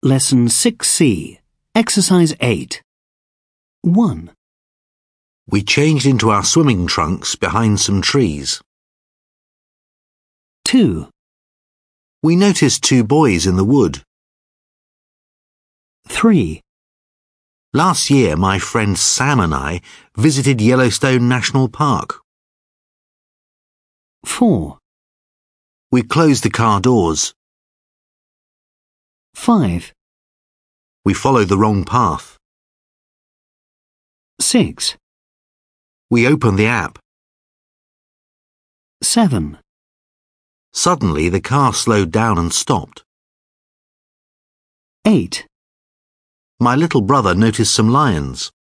Lesson 6C, Exercise 8. 1. We changed into our swimming trunks behind some trees. 2. We noticed two boys in the wood. 3. Last year, my friend Sam and I visited Yellowstone National Park. 4. We closed the car doors. 5. We followed the wrong path. 6. We opened the app. 7. Suddenly, the car slowed down and stopped. 8. My little brother noticed some lions.